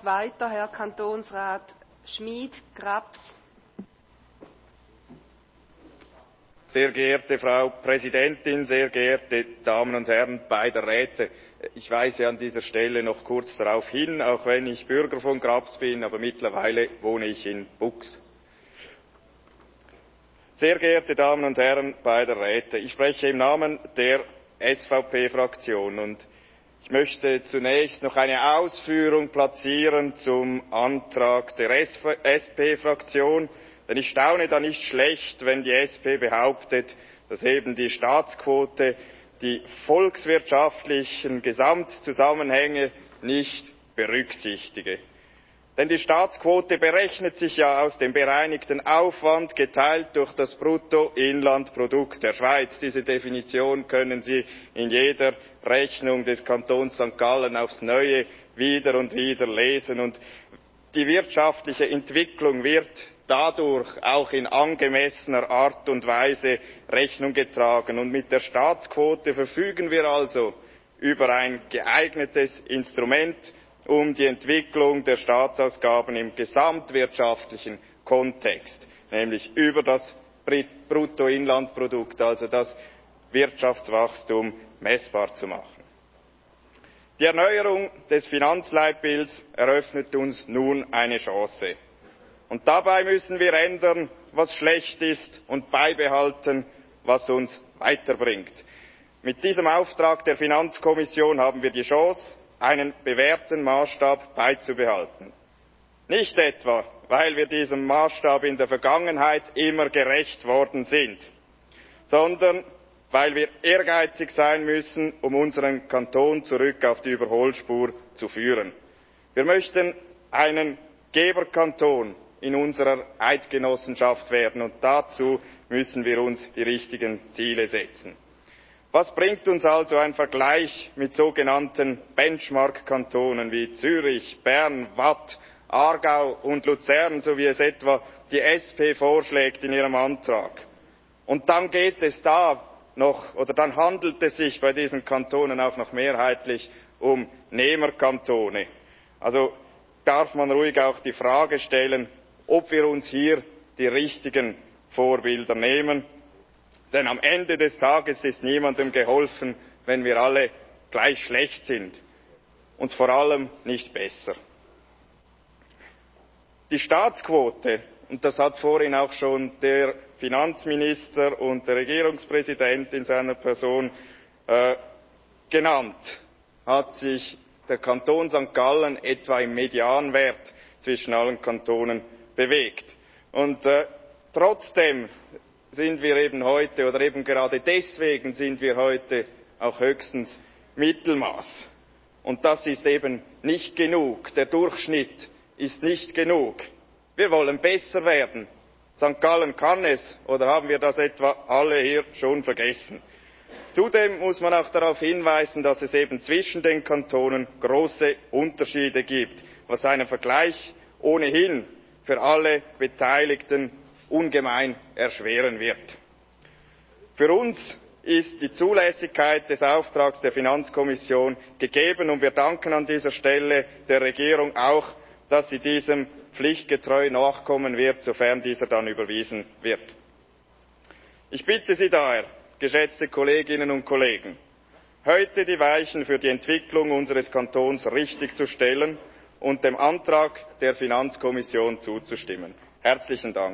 Wort weiter Herr Kantonsrat Schmid, Grabs. Sehr geehrte Frau Präsidentin, sehr geehrte Damen und Herren beider Räte, ich weise an dieser Stelle noch kurz darauf hin, auch wenn ich Bürger von Grabs bin, aber mittlerweile wohne ich in Bux. Sehr geehrte Damen und Herren beider Räte, ich spreche im Namen der SVP-Fraktion und ich möchte zunächst noch eine Ausführung platzieren zum Antrag der SP-Fraktion, denn ich staune da nicht schlecht, wenn die SP behauptet, dass eben die Staatsquote die volkswirtschaftlichen Gesamtzusammenhänge nicht berücksichtige. Denn die Staatsquote berechnet sich ja aus dem bereinigten Aufwand geteilt durch das Bruttoinlandprodukt der Schweiz. Diese Definition können Sie in jeder Rechnung des Kantons St. Gallen aufs Neue wieder und wieder lesen. Und die wirtschaftliche Entwicklung wird dadurch auch in angemessener Art und Weise Rechnung getragen. Und mit der Staatsquote verfügen wir also über ein geeignetes Instrument, um die Entwicklung der Staatsausgaben im gesamtwirtschaftlichen Kontext, nämlich über das Bruttoinlandprodukt, also das Wirtschaftswachstum, messbar zu machen. Die Erneuerung des Finanzleitbilds eröffnet uns nun eine Chance. Und dabei müssen wir ändern, was schlecht ist, und beibehalten, was uns weiterbringt. Mit diesem Auftrag der Finanzkommission haben wir die Chance, einen bewährten Maßstab beizubehalten. Nicht etwa, weil wir diesem Maßstab in der Vergangenheit immer gerecht worden sind, sondern weil wir ehrgeizig sein müssen, um unseren Kanton zurück auf die Überholspur zu führen. Wir möchten einen Geberkanton in unserer Eidgenossenschaft werden, und dazu müssen wir uns die richtigen Ziele setzen. Was bringt uns also ein Vergleich mit sogenannten Benchmark-Kantonen wie Zürich, Bern, Waadt, Aargau und Luzern, so wie es etwa die SP vorschlägt in ihrem Antrag? Und dann dann handelt es sich bei diesen Kantonen auch noch mehrheitlich um Nehmerkantone. Also darf man ruhig auch die Frage stellen, ob wir uns hier die richtigen Vorbilder nehmen. Denn am Ende des Tages ist niemandem geholfen, wenn wir alle gleich schlecht sind und vor allem nicht besser. Die Staatsquote, und das hat vorhin auch schon der Finanzminister und der Regierungspräsident in seiner Person genannt, hat sich der Kanton St. Gallen etwa im Medianwert zwischen allen Kantonen bewegt. Und trotzdem sind wir eben heute, oder eben gerade deswegen sind wir heute auch höchstens Mittelmaß. Und das ist eben nicht genug. Der Durchschnitt ist nicht genug. Wir wollen besser werden. St. Gallen kann es, oder haben wir das etwa alle hier schon vergessen? Zudem muss man auch darauf hinweisen, dass es eben zwischen den Kantonen große Unterschiede gibt, was einen Vergleich ohnehin für alle Beteiligten ungemein erschweren wird. Für uns ist die Zulässigkeit des Auftrags der Finanzkommission gegeben, und wir danken an dieser Stelle der Regierung auch, dass sie diesem pflichtgetreu nachkommen wird, sofern dieser dann überwiesen wird. Ich bitte Sie daher, geschätzte Kolleginnen und Kollegen, heute die Weichen für die Entwicklung unseres Kantons richtig zu stellen und dem Antrag der Finanzkommission zuzustimmen. Herzlichen Dank.